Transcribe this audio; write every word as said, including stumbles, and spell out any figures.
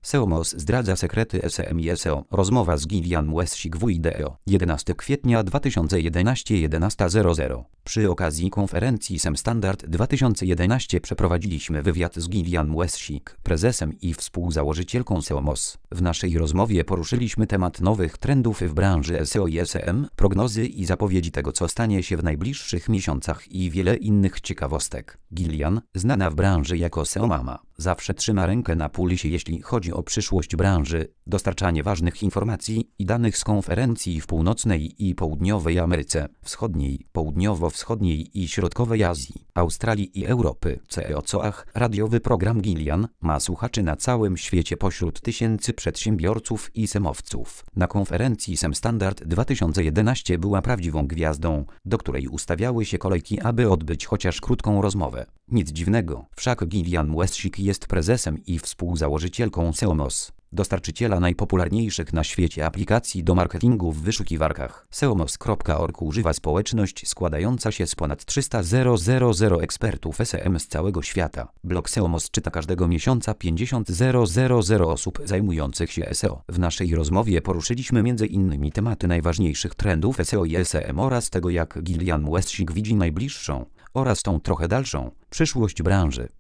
Seomos zdradza sekrety S E M i S E O. Rozmowa z Gillian Muessig w wideo. jedenastego kwietnia dwa tysiące jedenastego jedenasta zero zero. Przy okazji konferencji S E M Standard dwa tysiące jedenaście przeprowadziliśmy wywiad z Gillian Muessig, prezesem i współzałożycielką Seomos. W naszej rozmowie poruszyliśmy temat nowych trendów w branży S E O i S E M, prognozy i zapowiedzi tego, co stanie się w najbliższych miesiącach i wiele innych ciekawostek. Gillian, znana w branży jako S E O mama, zawsze trzyma rękę na pulsie, jeśli chodzi o przyszłość branży, dostarczanie ważnych informacji i danych z konferencji w północnej i południowej Ameryce Wschodniej, południowo-wschodniej i środkowej Azji, Australii i Europy. C E O Coach, radiowy program Gillian, ma słuchaczy na całym świecie pośród tysięcy przedsiębiorców i semowców. Na konferencji S E M Standard dwa tysiące jedenaście była prawdziwą gwiazdą, do której ustawiały się kolejki, aby odbyć chociaż krótką rozmowę. Nic dziwnego, wszak Gillian Muessig jest prezesem i współzałożycielką Seomos, dostarczyciela najpopularniejszych na świecie aplikacji do marketingu w wyszukiwarkach. Seomos kropka org używa społeczność składająca się z ponad trzysta tysięcy ekspertów S E M z całego świata. Blog Seomos czyta każdego miesiąca pięćdziesiąt tysięcy osób zajmujących się S E O. W naszej rozmowie poruszyliśmy między innymi tematy najważniejszych trendów S E O i S E M oraz tego, jak Gillian Muessig widzi najbliższą oraz tą trochę dalszą przyszłość branży.